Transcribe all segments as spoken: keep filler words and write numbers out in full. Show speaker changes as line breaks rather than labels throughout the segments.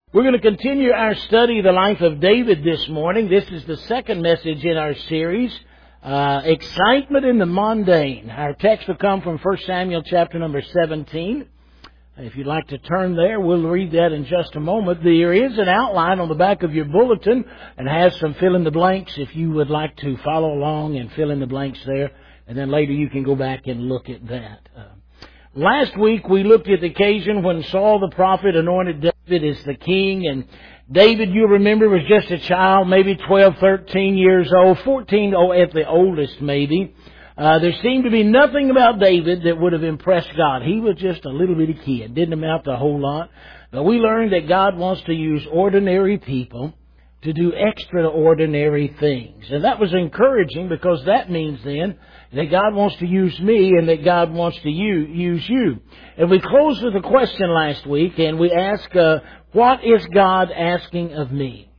We're going to continue our study of the life of David this morning. This is the second message in our series, uh, Excitement in the Mundane. Our text will come from First Samuel chapter number seventeen. If you'd like to turn there, we'll read that in just a moment. There is an outline on the back of your bulletin and has some fill in the blanks if you would like to follow along and fill in the blanks there. And then later you can go back and look at that. Uh, Last week we looked at the occasion when Saul the prophet anointed David as the king, and David, you remember, was just a child, maybe twelve, thirteen years old, fourteen oh, at the oldest maybe. Uh, there seemed to be nothing about David that would have impressed God. He was just a little bitty kid, didn't amount to a whole lot. But we learned that God wants to use ordinary people to do extraordinary things. And that was encouraging because that means then that God wants to use me and that God wants to use you. And we closed with a question last week and we asked, uh, what is God asking of me?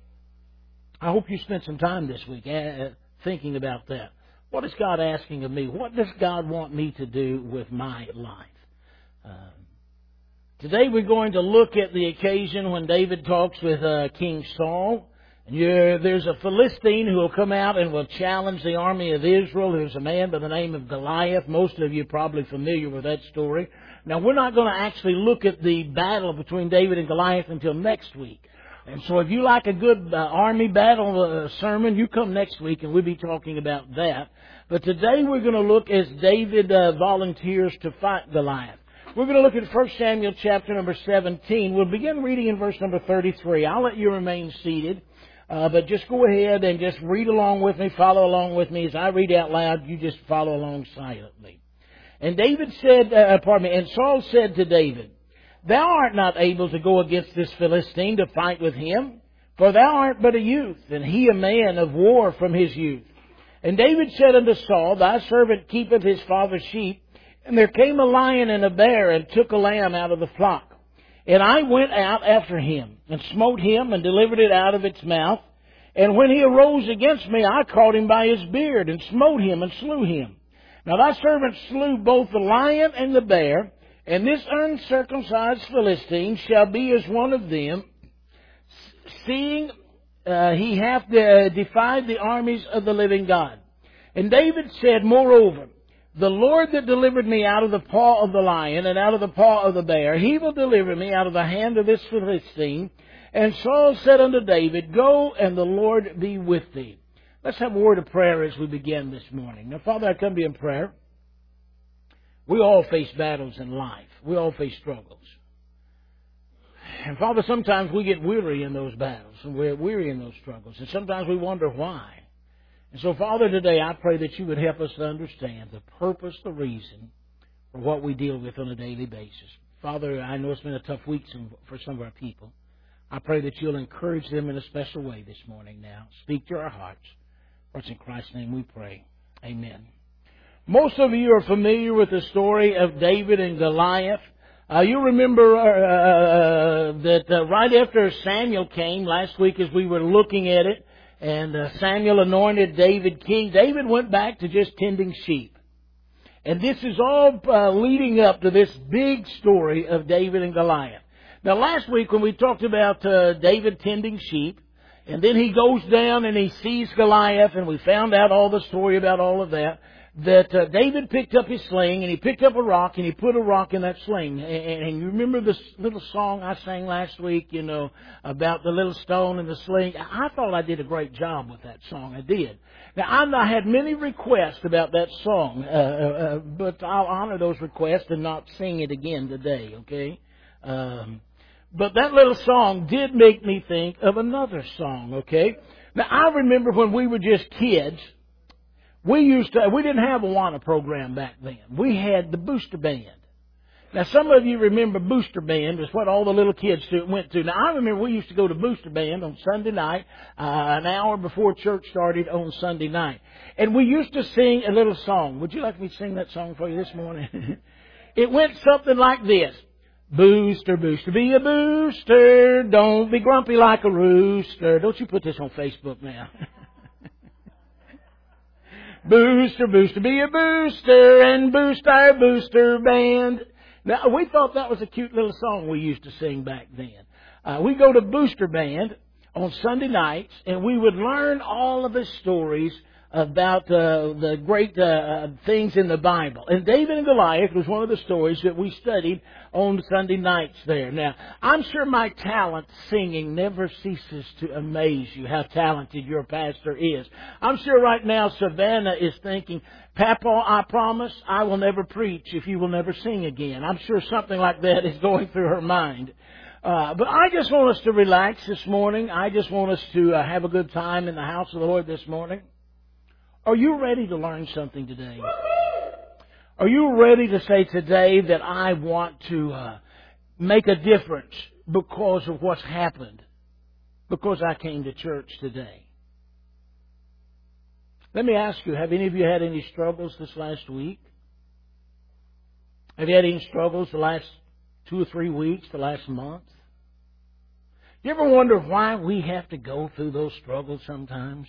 I hope you spent some time this week uh, thinking about that. What is God asking of me? What does God want me to do with my life? Uh, Today we're going to look at the occasion when David talks with uh, King Saul. And there's a Philistine who will come out and will challenge the army of Israel. There's a man by the name of Goliath. Most of you are probably familiar with that story. Now we're not going to actually look at the battle between David and Goliath until next week. And so if you like a good uh, army battle uh, sermon, you come next week and we'll be talking about that. But today we're going to look as David uh, volunteers to fight Goliath. We're going to look at First Samuel chapter number seventeen. We'll begin reading in verse number thirty-three. I'll let you remain seated, uh, but just go ahead and just read along with me, follow along with me. As I read out loud, you just follow along silently. And David said, uh, pardon me, and Saul said to David, "Thou art not able to go against this Philistine to fight with him, for thou art but a youth, and he a man of war from his youth." And David said unto Saul, "Thy servant keepeth his father's sheep. And there came a lion and a bear, and took a lamb out of the flock. And I went out after him, and smote him, and delivered it out of its mouth. And when he arose against me, I caught him by his beard, and smote him, and slew him. Now thy servant slew both the lion and the bear, and this uncircumcised Philistine shall be as one of them, seeing uh, he hath uh, defied the armies of the living God." And David said, "Moreover, the Lord that delivered me out of the paw of the lion and out of the paw of the bear, he will deliver me out of the hand of this Philistine." And Saul said unto David, "Go, and the Lord be with thee." Let's have a word of prayer as we begin this morning. Now, Father, I come to you in prayer. We all face battles in life. We all face struggles. And Father, sometimes we get weary in those battles, and we're weary in those struggles. And sometimes we wonder why. And so, Father, today I pray that you would help us to understand the purpose, the reason for what we deal with on a daily basis. Father, I know it's been a tough week for some of our people. I pray that you'll encourage them in a special way this morning now. Speak to our hearts. For it's in Christ's name we pray. Amen. Most of you are familiar with the story of David and Goliath. Uh, you remember uh, uh, that uh, right after Samuel came, last week as we were looking at it, and uh, Samuel anointed David king, David went back to just tending sheep. And this is all uh, leading up to this big story of David and Goliath. Now last week when we talked about uh, David tending sheep, and then he goes down and he sees Goliath, and we found out all the story about all of that, that uh, David picked up his sling, and he picked up a rock, and he put a rock in that sling. And, and you remember this little song I sang last week, you know, about the little stone and the sling? I thought I did a great job with that song. I did. Now, I had many requests about that song, uh, uh, but I'll honor those requests and not sing it again today, okay? Um, but that little song did make me think of another song, okay? Now, I remember when we were just kids, We used to, we didn't have a Awana program back then. We had the Booster Band. Now, some of you remember Booster Band is what all the little kids went to. Now, I remember we used to go to Booster Band on Sunday night, uh, an hour before church started on Sunday night. And we used to sing a little song. Would you like me to sing that song for you this morning? It went something like this. Booster, booster, be a booster. Don't be grumpy like a rooster. Don't you put this on Facebook now. Booster, booster, be a booster and boost our booster band. Now, we thought that was a cute little song we used to sing back then. Uh, we go to Booster Band on Sunday nights, and we would learn all of the stories about uh, the great uh, things in the Bible. And David and Goliath was one of the stories that we studied on Sunday nights there. Now, I'm sure my talent singing never ceases to amaze you, how talented your pastor is. I'm sure right now Savannah is thinking, Papa, I promise I will never preach if you will never sing again. I'm sure something like that is going through her mind. Uh, but I just want us to relax this morning. I just want us to uh, have a good time in the house of the Lord this morning. Are you ready to learn something today? Are you ready to say today that I want to uh, make a difference because of what's happened? Because I came to church today. Let me ask you, have any of you had any struggles this last week? Have you had any struggles the last two or three weeks, the last month? Do you ever wonder why we have to go through those struggles sometimes?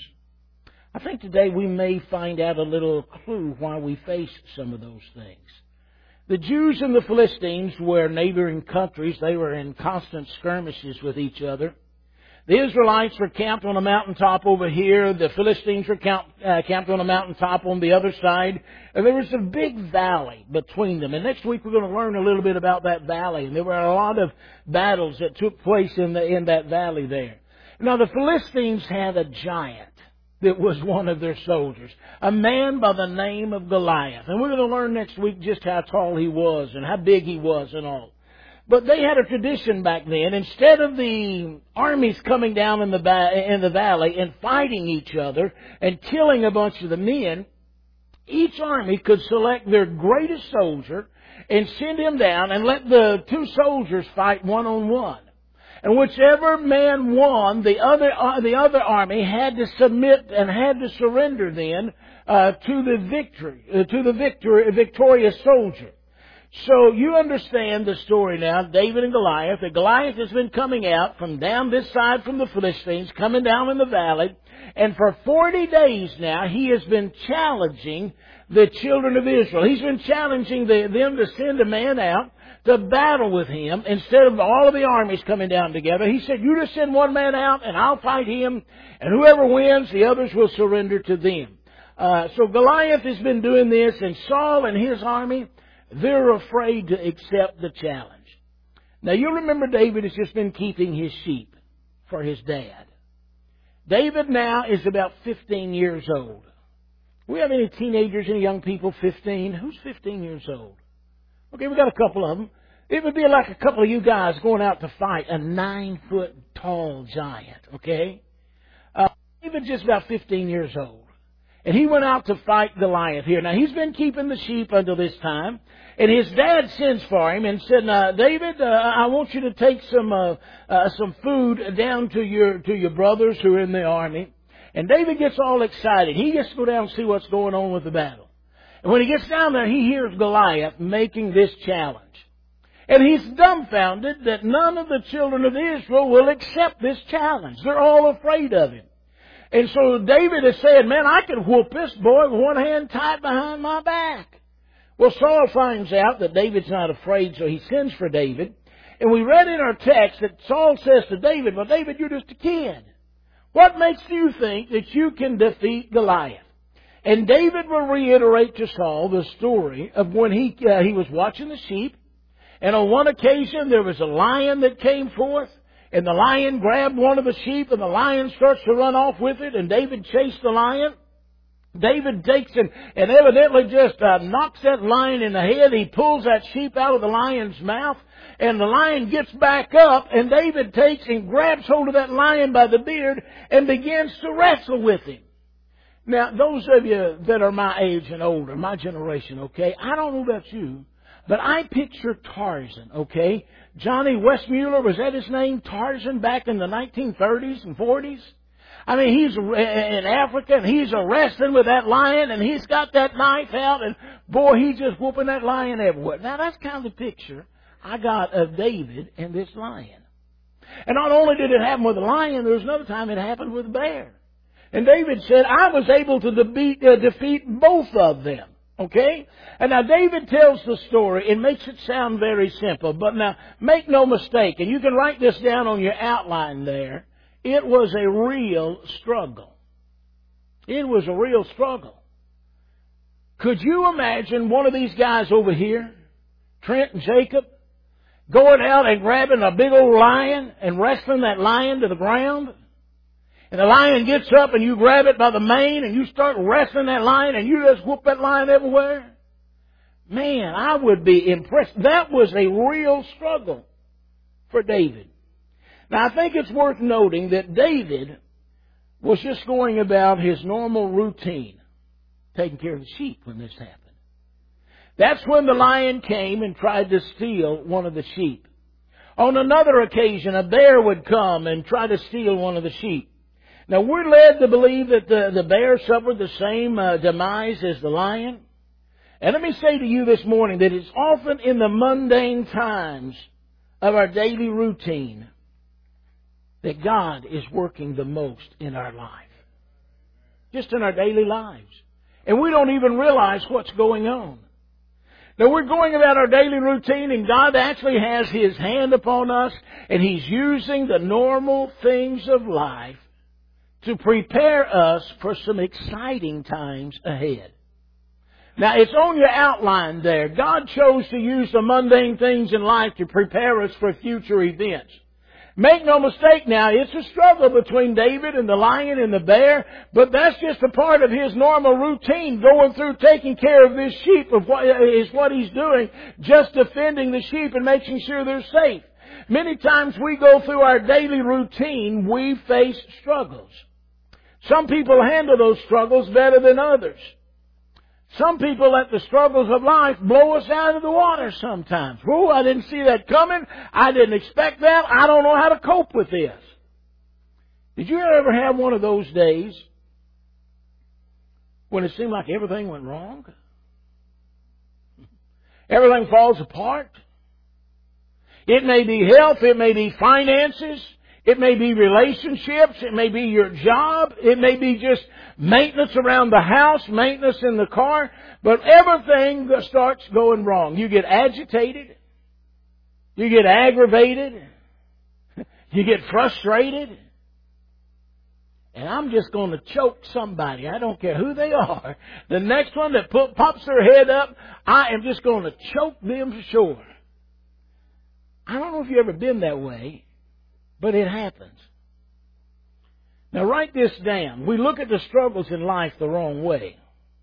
I think today we may find out a little clue why we face some of those things. The Jews and the Philistines were neighboring countries. They were in constant skirmishes with each other. The Israelites were camped on a mountaintop over here. The Philistines were camp, uh, camped on a mountaintop on the other side. And there was a big valley between them. And next week we're going to learn a little bit about that valley. And there were a lot of battles that took place in the in that valley there. Now the Philistines had a giant that was one of their soldiers, a man by the name of Goliath. And we're going to learn next week just how tall he was and how big he was and all. But they had a tradition back then. Instead of the armies coming down in the ba- in the valley and fighting each other and killing a bunch of the men, each army could select their greatest soldier and send him down and let the two soldiers fight one-on-one. And whichever man won, the other uh, the other army had to submit and had to surrender then uh, to the victory, uh, to the victory, victorious soldier. So you understand the story now, David and Goliath. That Goliath has been coming out from down this side from the Philistines, coming down in the valley, and for forty days now he has been challenging the children of Israel. He's been challenging the, them to send a man out to battle with him instead of all of the armies coming down together. He said, you just send one man out and I'll fight him, and whoever wins, the others will surrender to them. Uh, so Goliath has been doing this, and Saul and his army, they're afraid to accept the challenge. Now you remember David has just been keeping his sheep for his dad. David now is about fifteen years old. We have any teenagers, any young people fifteen? Who's fifteen years old? Okay, we got a couple of them. It would be like a couple of you guys going out to fight a nine-foot tall giant, okay? Uh, David's just about fifteen years old. And he went out to fight Goliath here. Now, he's been keeping the sheep until this time. And his dad sends for him and said, uh, David, uh, I want you to take some uh, uh, some food down to your to your brothers who are in the army. And David gets all excited. He gets to go down and see what's going on with the battle. And when he gets down there, he hears Goliath making this challenge. And he's dumbfounded that none of the children of Israel will accept this challenge. They're all afraid of him. And so David is saying, man, I could whoop this boy with one hand tied behind my back. Well, Saul finds out that David's not afraid, so he sends for David. And we read in our text that Saul says to David, well, David, you're just a kid. What makes you think that you can defeat Goliath? And David will reiterate to Saul the story of when he uh, he was watching the sheep. And on one occasion, there was a lion that came forth. And the lion grabbed one of the sheep, and the lion starts to run off with it. And David chased the lion. David takes and, and evidently just uh, knocks that lion in the head. He pulls that sheep out of the lion's mouth. And the lion gets back up. And David takes and grabs hold of that lion by the beard and begins to wrestle with him. Now, those of you that are my age and older, my generation, okay, I don't know about you, but I picture Tarzan, okay? Johnny Westmuller, was that his name? Tarzan, back in the nineteen thirties and forties? I mean, he's in Africa, and he's wrestling with that lion, and he's got that knife out, and boy, he's just whooping that lion everywhere. Now, that's kind of the picture I got of David and this lion. And not only did it happen with the lion, there was another time it happened with the bear. And David said, I was able to defeat, uh, defeat both of them. Okay? And now David tells the story. It makes it sound very simple. But now, make no mistake, and you can write this down on your outline there. It was a real struggle. It was a real struggle. Could you imagine one of these guys over here, Trent and Jacob, going out and grabbing a big old lion and wrestling that lion to the ground? And the lion gets up and you grab it by the mane and you start wrestling that lion and you just whoop that lion everywhere? Man, I would be impressed. That was a real struggle for David. Now, I think it's worth noting that David was just going about his normal routine, taking care of the sheep when this happened. That's when the lion came and tried to steal one of the sheep. On another occasion, a bear would come and try to steal one of the sheep. Now, we're led to believe that the, the bear suffered the same uh, demise as the lion. And let me say to you this morning that it's often in the mundane times of our daily routine that God is working the most in our life. Just in our daily lives. And we don't even realize what's going on. Now, we're going about our daily routine, and God actually has His hand upon us, and He's using the normal things of life to prepare us for some exciting times ahead. Now, it's on your outline there. God chose to use the mundane things in life to prepare us for future events. Make no mistake now, it's a struggle between David and the lion and the bear, but that's just a part of his normal routine. Going through taking care of this sheep of what is what he's doing, just defending the sheep and making sure they're safe. Many times we go through our daily routine, we face struggles. Some people handle those struggles better than others. Some people let the struggles of life blow us out of the water sometimes. Whoa, I didn't see that coming. I didn't expect that. I don't know how to cope with this. Did you ever have one of those days when it seemed like everything went wrong? Everything falls apart. It may be health. It may be finances. It may be relationships. It may be your job. It may be just maintenance around the house, maintenance in the car. But everything starts going wrong. You get agitated. You get aggravated. You get frustrated. And I'm just going to choke somebody. I don't care who they are. The next one that put, pops their head up, I am just going to choke them to shore. I don't know if you've ever been that way. But it happens. Now write this down. We look at the struggles in life the wrong way.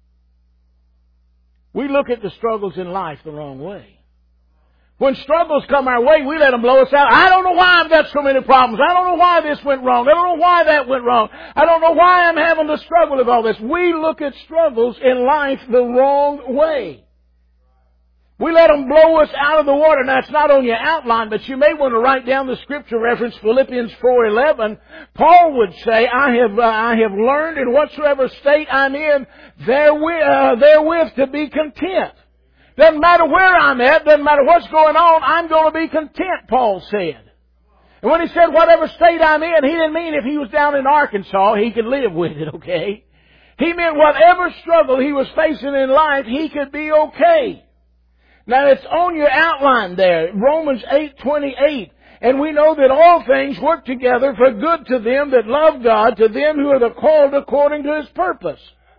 We look at the struggles in life the wrong way. When struggles come our way, we let them blow us out. I don't know why I've got so many problems. I don't know why this went wrong. I don't know why that went wrong. I don't know why I'm having to struggle with all this. We look at struggles in life the wrong way. We let them blow us out of the water. Now, it's not on your outline, but you may want to write down the scripture reference, Philippians four eleven. Paul would say, I have uh, I have learned in whatsoever state I'm in, therewith, uh, therewith to be content. Doesn't matter where I'm at, doesn't matter what's going on, I'm going to be content, Paul said. And when he said whatever state I'm in, he didn't mean if he was down in Arkansas, he could live with it, okay? He meant whatever struggle he was facing in life, he could be okay. Now, it's on your outline there, Romans eight twenty-eight. And we know that all things work together for good to them that love God, to them who are the called according to His purpose.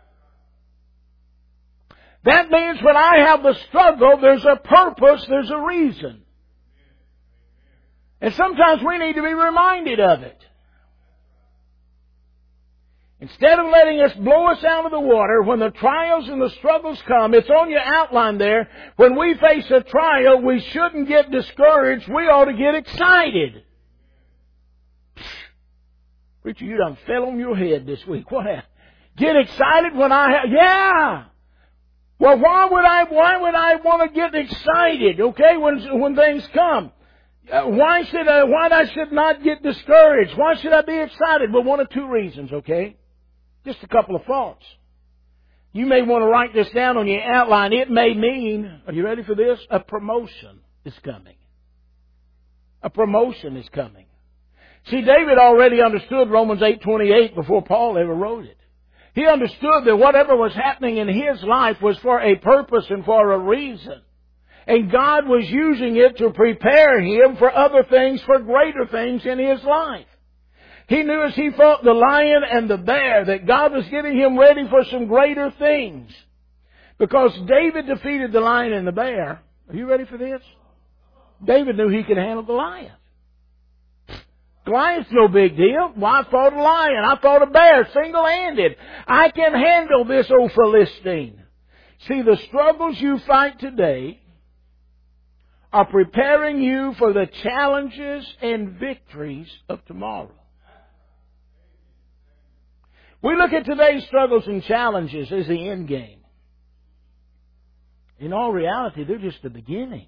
That means when I have the struggle, there's a purpose, there's a reason. And sometimes we need to be reminded of it. Instead of letting us blow us out of the water, when the trials and the struggles come, it's on your outline there. When we face a trial, we shouldn't get discouraged. We ought to get excited. Preacher, you done fell on your head this week. What happened? Get excited when I have... Yeah! Well, why would I, why would I want to get excited, okay, when, when things come? Uh, why should I, why I should not get discouraged? Why should I be excited? Well, one of two reasons, okay? Just a couple of thoughts. You may want to write this down on your outline. It may mean, are you ready for this? A promotion is coming. A promotion is coming. See, David already understood Romans eight twenty-eight before Paul ever wrote it. He understood that whatever was happening in his life was for a purpose and for a reason. And God was using it to prepare him for other things, for greater things in his life. He knew as he fought the lion and the bear that God was getting him ready for some greater things. Because David defeated the lion and the bear. Are you ready for this? David knew he could handle Goliath. Goliath's no big deal. Well, I fought a lion. I fought a bear single-handed. I can handle this old Philistine. See, the struggles you fight today are preparing you for the challenges and victories of tomorrow. We look at today's struggles and challenges as the end game. In all reality, they're just the beginning.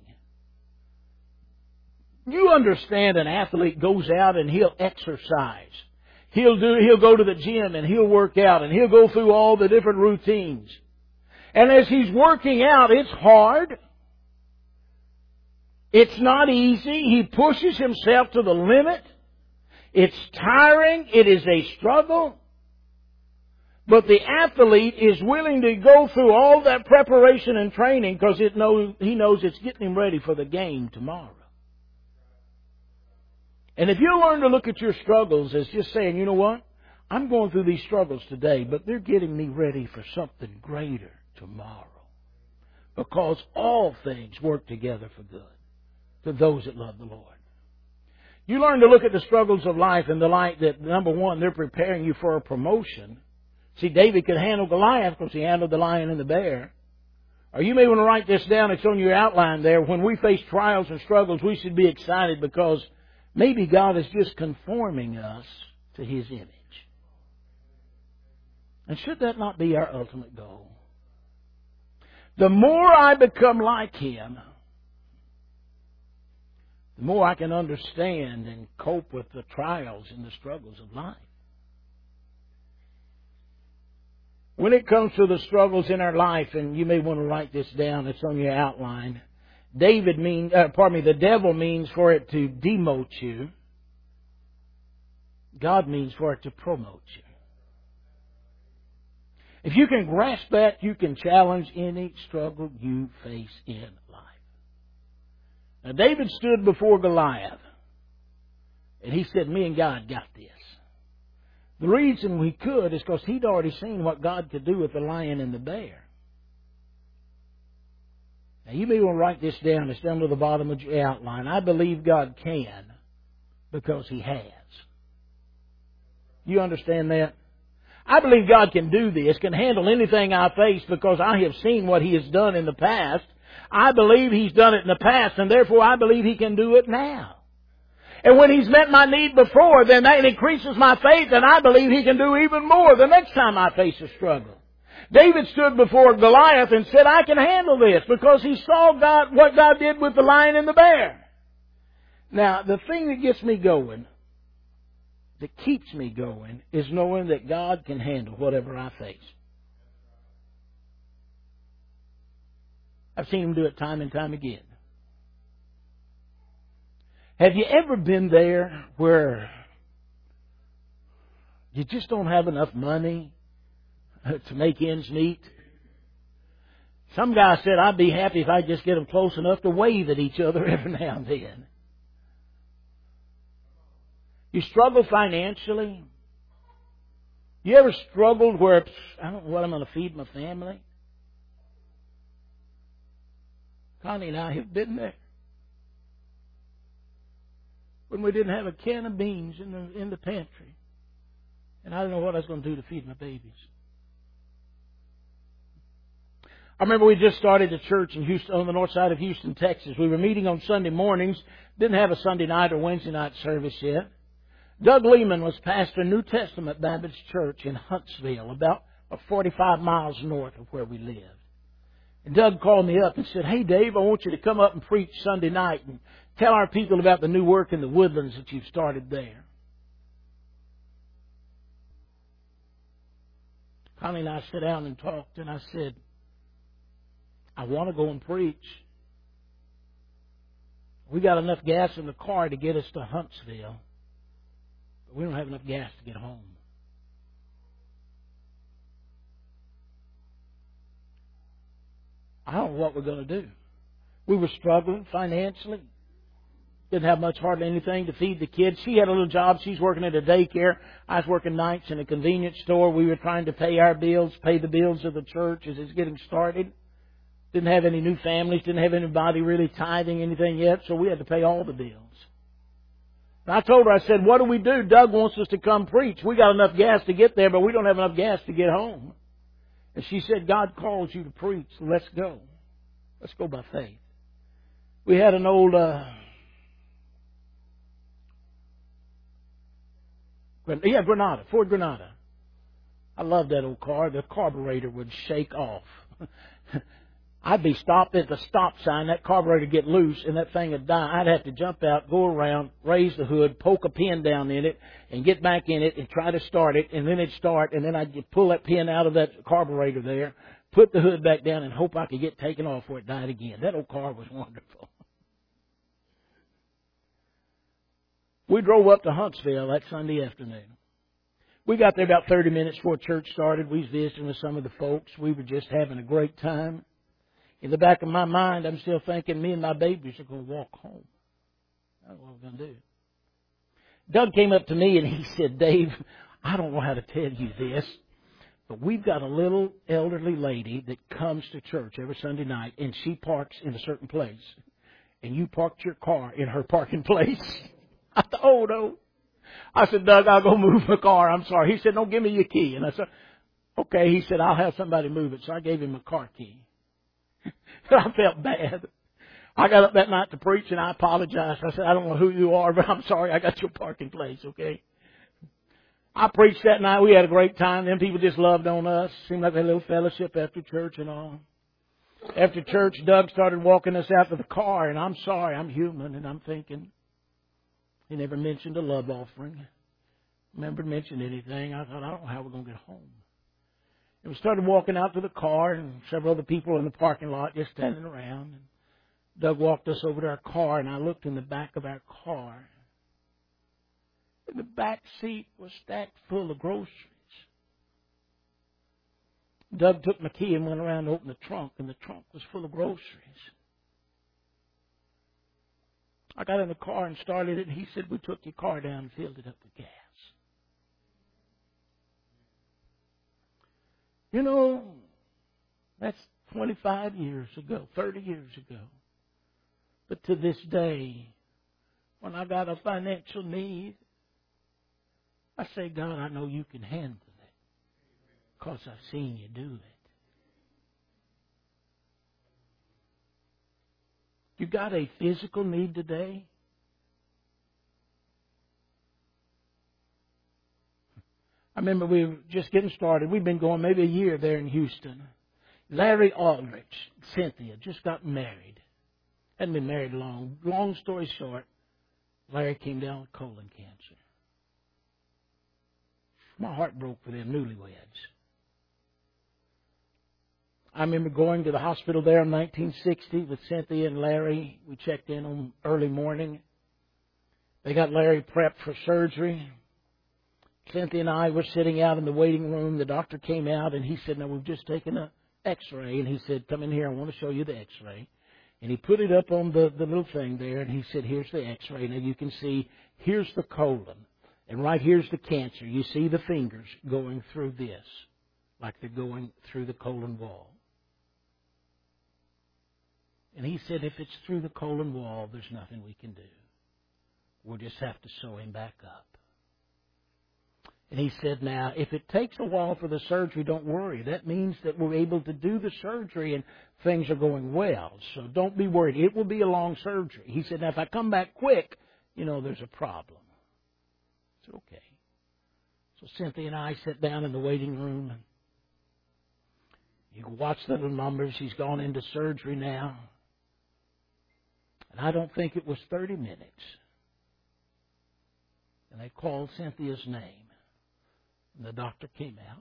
You understand an athlete goes out and he'll exercise. He'll do, he'll go to the gym and he'll work out and he'll go through all the different routines. And as he's working out, it's hard. It's not easy. He pushes himself to the limit. It's tiring. It is a struggle. But the athlete is willing to go through all that preparation and training because it knows, he knows it's getting him ready for the game tomorrow. And if you learn to look at your struggles as just saying, you know what? I'm going through these struggles today, but they're getting me ready for something greater tomorrow. Because all things work together for good to those that love the Lord. You learn to look at the struggles of life in the light that, number one, they're preparing you for a promotion. See, David could handle Goliath because he handled the lion and the bear. Or you may want to write this down. It's on your outline there. When we face trials and struggles, we should be excited because maybe God is just conforming us to His image. And should that not be our ultimate goal? The more I become like Him, the more I can understand and cope with the trials and the struggles of life. When it comes to the struggles in our life, and you may want to write this down, it's on your outline. David means, uh, pardon me, the devil means for it to demote you. God means for it to promote you. If you can grasp that, you can challenge any struggle you face in life. Now, David stood before Goliath, and he said, me and God got this. The reason we could is because he'd already seen what God could do with the lion and the bear. Now, you may want to write this down. It's down to the bottom of your outline. I believe God can because He has. You understand that? I believe God can do this, can handle anything I face because I have seen what He has done in the past. I believe He's done it in the past, and therefore I believe He can do it now. And when He's met my need before, then that increases my faith, and I believe He can do even more the next time I face a struggle. David stood before Goliath and said, I can handle this, because he saw God, what God did with the lion and the bear. Now, the thing that gets me going, that keeps me going, is knowing that God can handle whatever I face. I've seen Him do it time and time again. Have you ever been there where you just don't have enough money to make ends meet? Some guy said, I'd be happy if I just get them close enough to wave at each other every now and then. You struggle financially? You ever struggled where, I don't know what I'm going to feed my family? Connie and I have been there. When we didn't have a can of beans in the in the pantry. And I didn't know what I was going to do to feed my babies. I remember we just started a church in Houston, on the north side of Houston, Texas. We were meeting on Sunday mornings. Didn't have a Sunday night or Wednesday night service yet. Doug Lehman was pastor of New Testament Baptist Church in Huntsville, about forty-five miles north of where we lived. And Doug called me up and said, hey, Dave, I want you to come up and preach Sunday night and tell our people about the new work in the Woodlands that you've started there. Connie and I sat down and talked, and I said, I want to go and preach. We got enough gas in the car to get us to Huntsville, but we don't have enough gas to get home. I don't know what we're going to do. We were struggling financially. Didn't have much, hardly anything to feed the kids. She had a little job. She's working at a daycare. I was working nights in a convenience store. We were trying to pay our bills, pay the bills of the church as it's getting started. Didn't have any new families. Didn't have anybody really tithing anything yet. So we had to pay all the bills. And I told her, I said, what do we do? Doug wants us to come preach. We got enough gas to get there, but we don't have enough gas to get home. And she said, God calls you to preach. So let's go. Let's go by faith. We had an old... Uh, Yeah, Granada, Ford Granada. I loved that old car. The carburetor would shake off. I'd be stopped at the stop sign, that carburetor would get loose, and that thing would die. I'd have to jump out, go around, raise the hood, poke a pin down in it, and get back in it and try to start it, and then it'd start, and then I'd pull that pin out of that carburetor there, put the hood back down, and hope I could get taken off before it died again. That old car was wonderful. We drove up to Huntsville that Sunday afternoon. We got there about thirty minutes before church started. We was visiting with some of the folks. We were just having a great time. In the back of my mind, I'm still thinking me and my babies are going to walk home. That's what we're going to do. Doug came up to me and he said, Dave, I don't know how to tell you this, but we've got a little elderly lady that comes to church every Sunday night, and she parks in a certain place. And you parked your car in her parking place. I thought, oh, no. I said, Doug, I'll go move my car. I'm sorry. He said, no, give me your key. And I said, okay. He said, I'll have somebody move it. So I gave him a car key. I felt bad. I got up that night to preach, and I apologized. I said, I don't know who you are, but I'm sorry. I got your parking place, okay? I preached that night. We had a great time. Them people just loved on us. Seemed like they had a little fellowship after church and all. After church, Doug started walking us out to the car, and I'm sorry. I'm human, and I'm thinking... He never mentioned a love offering. Never mentioned anything. I thought, I don't know how we're going to get home. And we started walking out to the car, and several other people in the parking lot just standing around. And Doug walked us over to our car, and I looked in the back of our car. And the back seat was stacked full of groceries. Doug took my key and went around and opened the trunk, and the trunk was full of groceries. I got in the car and started it, and he said, we took your car down and filled it up with gas. You know, that's twenty-five years ago, thirty years ago. But to this day, when I got a financial need, I say, God, I know you can handle it because I've seen you do it. You got a physical need today? I remember we were just getting started. We've been going maybe a year there in Houston. Larry Aldrich, Cynthia, just got married. Hadn't been married long. Long story short, Larry came down with colon cancer. My heart broke for them newlyweds. I remember going to the hospital there in nineteen sixty with Cynthia and Larry. We checked in on early morning. They got Larry prepped for surgery. Cynthia and I were sitting out in the waiting room. The doctor came out and he said, now we've just taken an x-ray. And he said, come in here, I want to show you the x-ray. And he put it up on the, the little thing there and he said, here's the x-ray. Now you can see, here's the colon. And right here's the cancer. You see the fingers going through this, like they're going through the colon wall. And he said, if it's through the colon wall, there's nothing we can do. We'll just have to sew him back up. And he said, now, if it takes a while for the surgery, don't worry. That means that we're able to do the surgery and things are going well. So don't be worried. It will be a long surgery. He said, now, if I come back quick, you know, there's a problem. It's okay. So Cynthia and I sat down in the waiting room. And you can watch the little numbers. He's gone into surgery now. And I don't think it was thirty minutes. And they called Cynthia's name. And the doctor came out.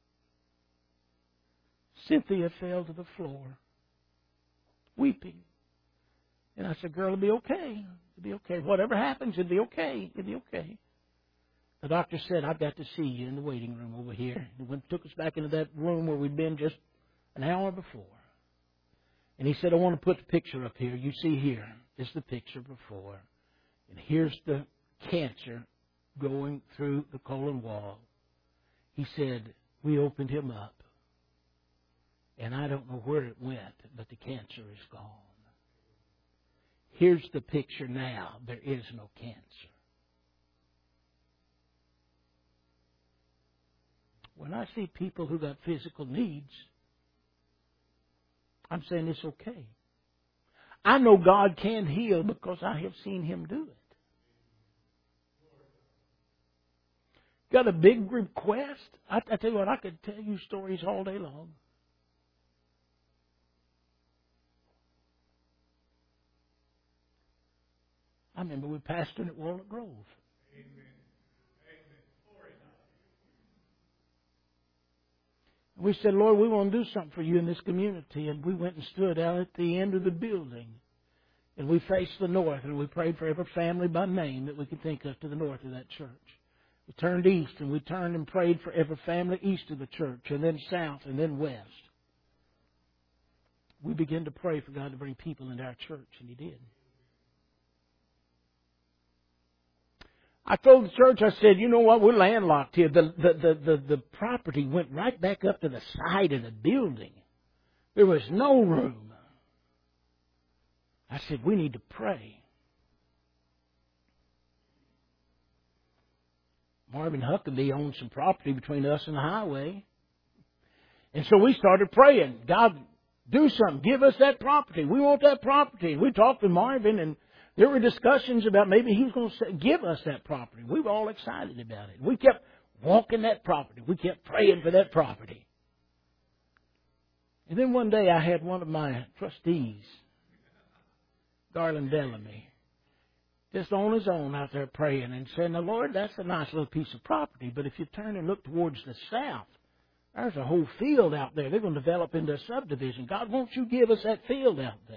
Cynthia fell to the floor, weeping. And I said, girl, it'll be okay. It'll be okay. Whatever happens, it'll be okay. It'll be okay. The doctor said, I've got to see you in the waiting room over here. He went, took us back into that room where we'd been just an hour before. And he said, I want to put the picture up here. You see here is the picture before. And here's the cancer going through the colon wall. He said, we opened him up. And I don't know where it went, but the cancer is gone. Here's the picture now. There is no cancer. When I see people who got physical needs, I'm saying it's okay. I know God can heal because I have seen Him do it. Got a big request? I, I tell you what, I could tell you stories all day long. I remember we pastored at Walnut Grove. We said, Lord, we want to do something for you in this community. And we went and stood out at the end of the building. And we faced the north. And we prayed for every family by name that we could think of to the north of that church. We turned east and we turned and prayed for every family east of the church. And then south and then west. We began to pray for God to bring people into our church. And He did. I told the church, I said, you know what, we're landlocked here. The, the, the, the, the property went right back up to the side of the building. There was no room. I said, we need to pray. Marvin Huckabee owned some property between us and the highway. And so we started praying, God, do something. Give us that property. We want that property. We talked to Marvin, and there were discussions about maybe he was going to give us that property. We were all excited about it. We kept walking that property. We kept praying for that property. And then one day I had one of my trustees, Garland Bellamy, just on his own out there praying and saying, now, Lord, that's a nice little piece of property, but if you turn and look towards the south, there's a whole field out there. They're going to develop into a subdivision. God, won't you give us that field out there?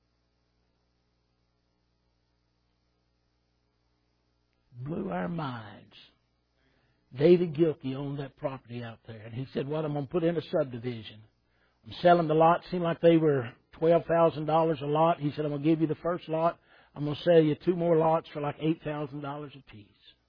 Blew our minds. David Gilkey owned that property out there. And he said, what, I'm going to put in a subdivision. I'm selling the lot. Seemed like they were twelve thousand dollars a lot. He said, I'm going to give you the first lot. I'm going to sell you two more lots for like eight thousand dollars a piece.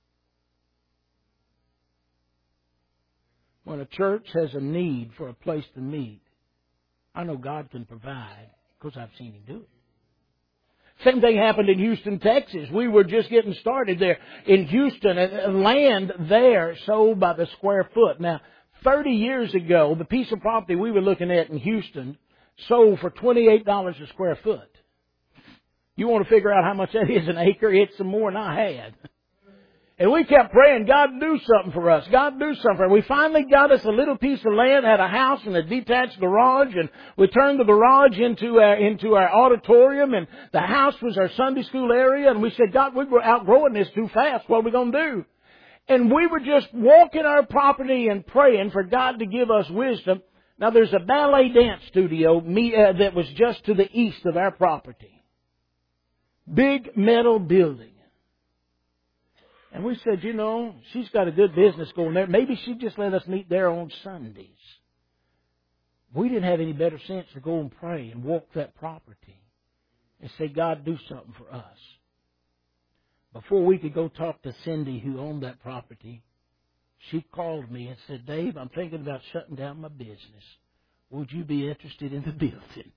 When a church has a need for a place to meet, I know God can provide because I've seen Him do it. Same thing happened in Houston, Texas. We were just getting started there in Houston. And land there sold by the square foot. Now, thirty years ago, the piece of property we were looking at in Houston sold for twenty-eight dollars a square foot. You want to figure out how much that is an acre? It's some more than I had. And we kept praying, God, do something for us. God, do something for us. We finally got us a little piece of land, had a house and a detached garage, and we turned the garage into our, into our auditorium, and the house was our Sunday school area, and we said, God, we were outgrowing this too fast. What are we going to do? And we were just walking our property and praying for God to give us wisdom. Now, there's a ballet dance studio me, uh, that was just to the east of our property. Big metal building. And we said, you know, she's got a good business going there. Maybe she'd just let us meet there on Sundays. We didn't have any better sense to go and pray and walk that property and say, God, do something for us. Before we could go talk to Cindy, who owned that property, she called me and said, Dave, I'm thinking about shutting down my business. Would you be interested in the building?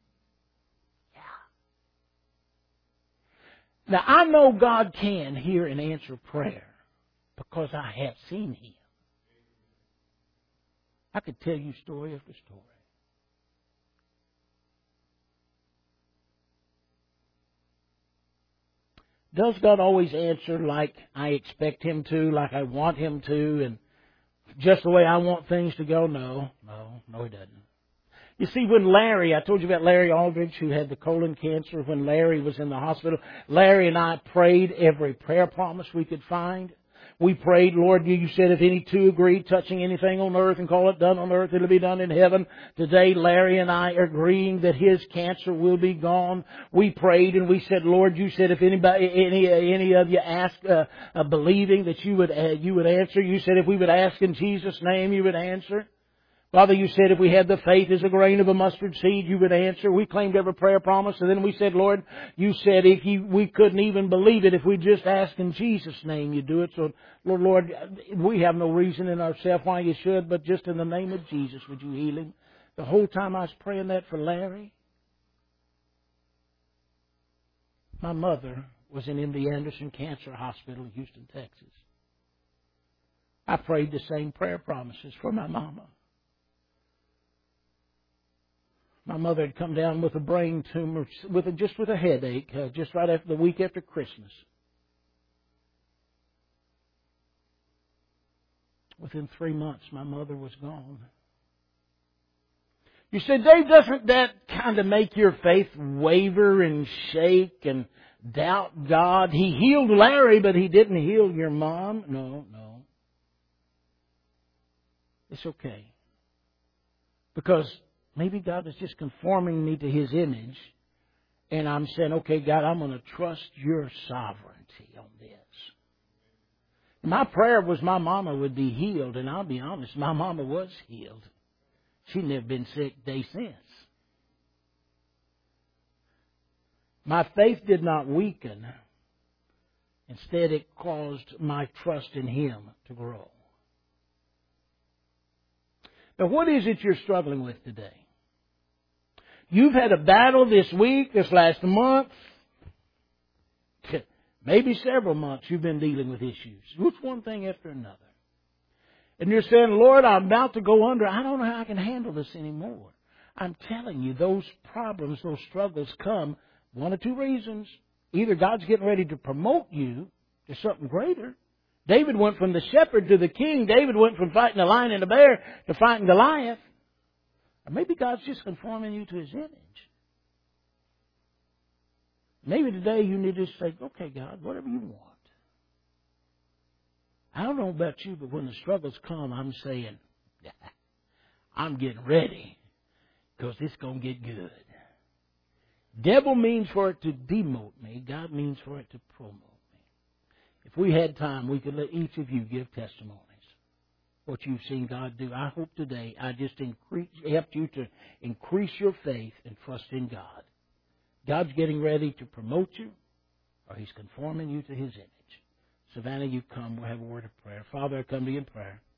Now, I know God can hear and answer prayer because I have seen Him. I could tell you story after story. Does God always answer like I expect Him to, like I want Him to, and just the way I want things to go? No, no, no, He doesn't. You see, when Larry, I told you about Larry Aldridge, who had the colon cancer, when Larry was in the hospital, Larry and I prayed every prayer promise we could find. We prayed, Lord, you said if any two agree touching anything on earth and call it done on earth, it'll be done in heaven. Today, Larry and I are agreeing that his cancer will be gone. We prayed and we said, Lord, you said if anybody, any, any of you ask, uh, uh, believing that you would, uh, you would answer. You said if we would ask in Jesus' name, you would answer. Father, you said if we had the faith as a grain of a mustard seed, you would answer. We claimed every prayer promise, and then we said, Lord, you said if you, we couldn't even believe it if we just asked in Jesus' name, you do it. So, Lord, Lord, we have no reason in ourselves why you should, but just in the name of Jesus, would you heal him? The whole time I was praying that for Larry, my mother was in M D Anderson Cancer Hospital in Houston, Texas. I prayed the same prayer promises for my mama. My mother had come down with a brain tumor, with a, just with a headache, uh, just right after the week after Christmas. Within three months, my mother was gone. You said, Dave, doesn't that kind of make your faith waver and shake and doubt God? He healed Larry, but He didn't heal your mom. No, no. It's okay. Because maybe God is just conforming me to His image, and I'm saying, okay, God, I'm going to trust your sovereignty on this. My prayer was my mama would be healed, and I'll be honest, my mama was healed. She'd never been sick a day since. My faith did not weaken. Instead, it caused my trust in Him to grow. Now, what is it you're struggling with today? You've had a battle this week, this last month, maybe several months you've been dealing with issues. Which one thing after another. And you're saying, Lord, I'm about to go under. I don't know how I can handle this anymore. I'm telling you, those problems, those struggles come one of two reasons. Either God's getting ready to promote you to something greater. David went from the shepherd to the king. David went from fighting a lion and a bear to fighting Goliath. Or maybe God's just conforming you to His image. Maybe today you need to say, okay, God, whatever you want. I don't know about you, but when the struggles come, I'm saying, I'm getting ready because it's going to get good. Devil means for it to demote me. God means for it to promote me. If we had time, we could let each of you give testimonies. What you've seen God do. I hope today I just increase, helped you to increase your faith and trust in God. God's getting ready to promote you, or He's conforming you to His image. Savannah, you come. We'll have a word of prayer. Father, I come to you in prayer.